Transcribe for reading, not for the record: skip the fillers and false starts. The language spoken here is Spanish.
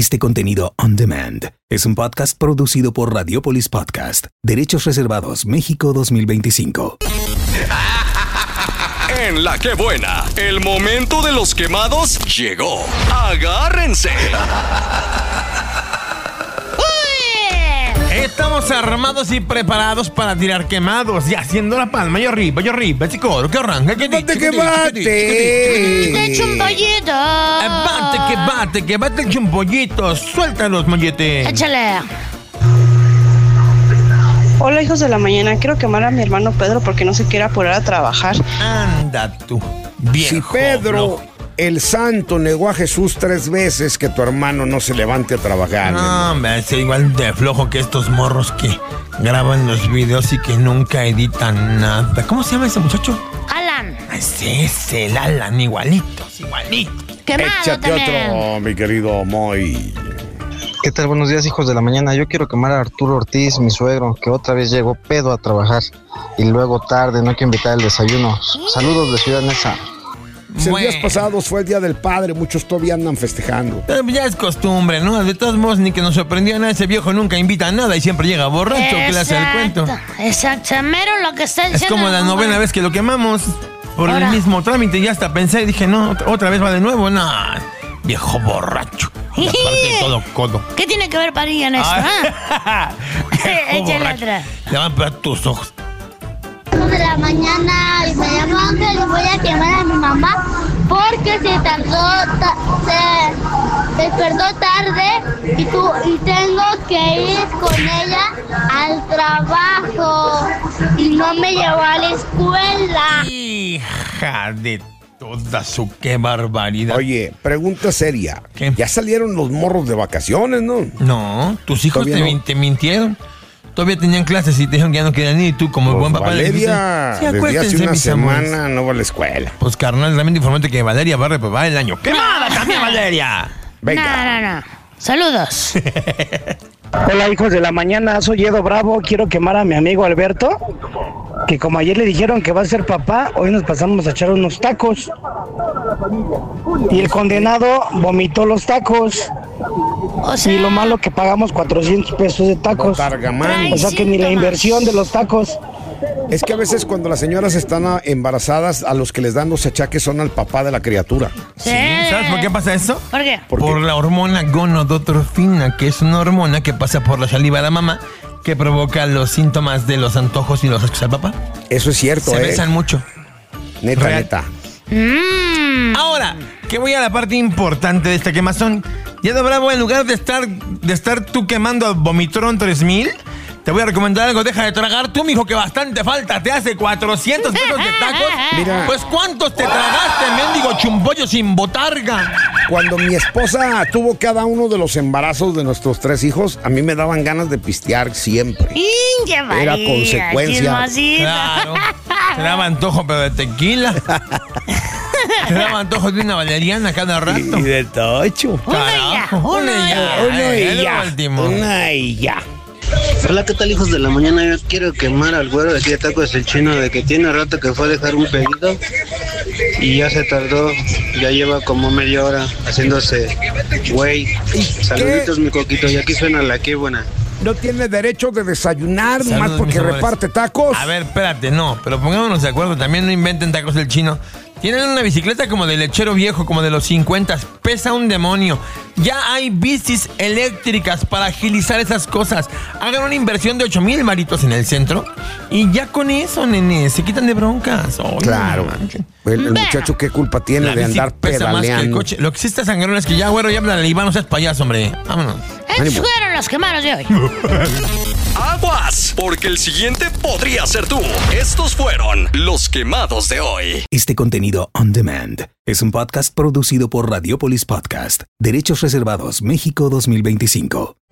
Este contenido on demand es un podcast producido por Radiopolis Podcast. Derechos reservados México 2025. En La Que Buena, el momento de los quemados llegó. Agárrense. Estamos armados y preparados para tirar quemados y haciendo la palma. Yo arriba, chicos, que arranca, que bate. ¡De chumpollito! Que bate el chumpollito. Suéltalos, mollete. Échale. Hola, hijos de la mañana. Quiero quemar a mi hermano Pedro porque no se quiere apurar a trabajar. Anda tú, viejo. Si Pedro, el santo, negó a Jesús 3 veces, que tu hermano no se levante a trabajar. No, hombre, es igual de flojo que estos morros que graban los videos y que nunca editan nada. ¿Cómo se llama ese muchacho? Alan. Ese es el Alan, igualitos. Quemado Échate también. otro, mi querido Moy. ¿Qué tal? Buenos días, hijos de la mañana. Yo quiero quemar a Arturo Ortiz, mi suegro, que otra vez llegó pedo a trabajar y luego tarde, no hay que invitar el desayuno. Saludos de Ciudad Neza. En días pasados fue el Día del Padre, muchos todavía andan festejando. Ya es costumbre, ¿no? De todos modos, ni que nos sorprendió nada, ese viejo nunca invita a nada y siempre llega borracho, que le hace el cuento. Exacto, mero lo que está diciendo. Es como la novena vez que lo quemamos por el mismo trámite. Y hasta pensé y dije, no, otra vez va de nuevo. No, viejo borracho. Y aparte todo codo. ¿Qué tiene que ver Parilla en esto? Échale otra. Le van a pegar tus ojos. De la mañana y me llamo Ángel y voy a quemar a mi mamá porque se despertó tarde y tengo que ir con ella al trabajo y no me llevó a la escuela. Hija de toda su qué barbaridad. Oye, pregunta seria. ¿Qué? Ya salieron los morros de vacaciones, ¿no? No, tus hijos te mintieron. Todavía tenían clases y te dijeron que ya no querían ir y tú como buen papá Valeria, le dijiste, desde hace una mis amores. semana no va a la escuela. Pues carnal, realmente informante que Valeria va a reprobar el año. ¡Quemada también, Valeria! Venga. No. Saludos. Hola, hijos de la mañana, soy Edo Bravo. Quiero quemar a mi amigo Alberto, que como ayer le dijeron que va a ser papá, hoy nos pasamos a echar unos tacos y el condenado vomitó los tacos. O sea, y lo malo que pagamos 400 pesos de tacos. O sea que ni la inversión de los tacos. Es que a veces cuando las señoras están embarazadas, a los que les dan los achaques son al papá de la criatura. Sí. ¿Sabes por qué pasa eso? ¿Por qué? Por la hormona gonodotrofina, que es una hormona que pasa por la saliva de la mamá, que provoca los síntomas de los antojos y los ascos al papá. Eso es cierto, Se besan mucho. Neta, Real. neta. Ahora, que voy a la parte importante de esta quemazón. Ya de Bravo, en lugar de estar tú quemando a Vomitron 3000, te voy a recomendar algo. Deja de tragar tú, mijo, que bastante falta te hace. 400 pesos de tacos. Mira. Pues ¿cuántos te tragaste, mendigo chumpollo sin botarga? Cuando mi esposa tuvo cada uno de los embarazos de nuestros 3 hijos, a mí me daban ganas de pistear siempre. Era consecuencia. Claro. Te daba antojo, pero de tequila. Te daba antojo de una valeriana cada rato. Y de tocho. Una y ya. Hola, ¿qué tal, hijos de la mañana? Yo quiero quemar al güero de aquí de Tacos El Chino, de que tiene rato que fue a dejar un pedido y ya se tardó, ya lleva como media hora haciéndose güey. Saluditos, mi coquito, y aquí suena La Que Buena. No tiene derecho de desayunar, nomás porque reparte tacos. A ver, espérate, no, pero pongámonos de acuerdo, también no inventen Tacos El Chino. Tienen una bicicleta como de lechero viejo, como de los 50, pesa un demonio. Ya hay bicis eléctricas para agilizar esas cosas. Hagan una inversión de 8,000 varitos en el centro y ya con eso, nene, se quitan de broncas. Claro. El muchacho, ¿qué culpa tiene de andar pesa más que el pedaleando? coche. Lo que sí está sangrón es que ya, güero, ya habla de Iván, no seas payaso, hombre. Vámonos. Estos fueron los quemados de hoy. Aguas, porque el siguiente podría ser tú. Estos fueron los quemados de hoy. Este contenido on demand es un podcast producido por Radiopolis Podcast. Derechos reservados México 2025.